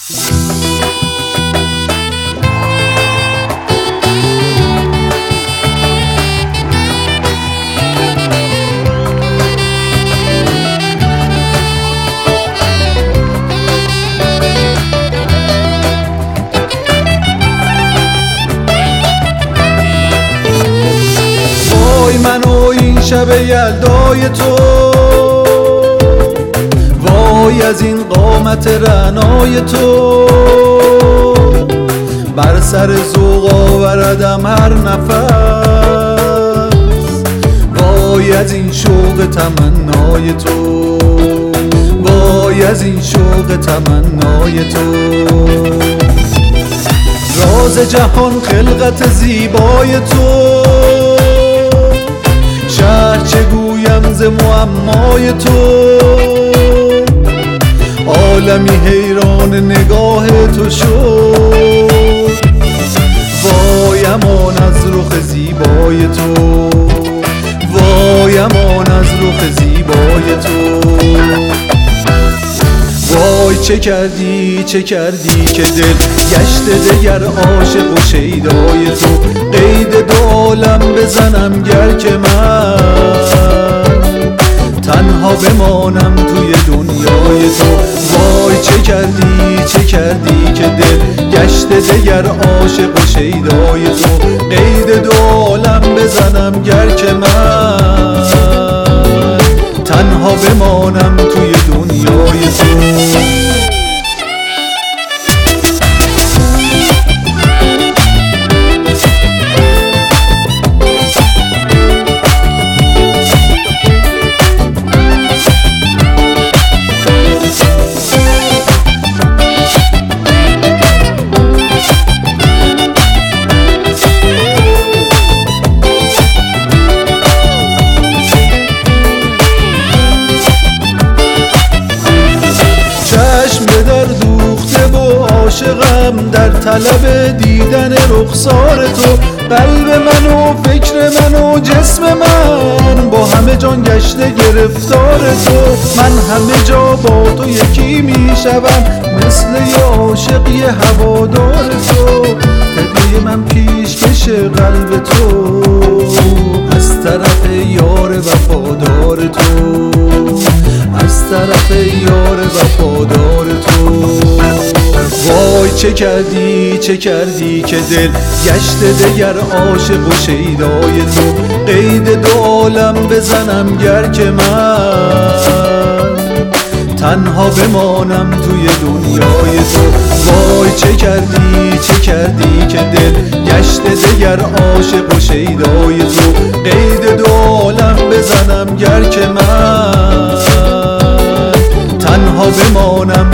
من و این شب یلدای تو، وای از این قامت رعنای تو، بر سر ذوق آوردم هر نفس، وای از این شوق تمنای تو، وای از این شوق تمنای تو. راز جهان خلقت زیبای تو، شهر چه گویم ز معمای تو، عالمی حیران نگاه تو شد، وای امان از رخ زیبای تو، وای امان از رخ زیبای تو. وای چه کردی چه کردی که دل گشت دگر عاشق و شیدای تو، قید دو عالم بزنم گر که من تنها بمانم توی دنیای تو. وای چه کردی که دل گشت دگر عاشق و شیدای تو، قید دو عالم بزنم گر که من تنها بمانم توی دنیای تو. عاشقم در طلب دیدن رخسار تو، قلب من و فکر من و جسم من با همه جان گشته گرفتار تو. من همه جا با تو یکی میشوم، مثل یه عاشق یه هوادار تو، هدیه من پیشکش قلب تو، از طرف یار وفادار تو، از طرف یار وفادار تو. وای چه کردی که دل گشت دگر عاشق و شیدای تو، قید دو عالم بزنم گر که من تنها بمانم توی دنیای تو. وای چه کردی که دل گشت دگر عاشق و شیدای تو، قید دو عالم بزنم گر که من تنها بمانم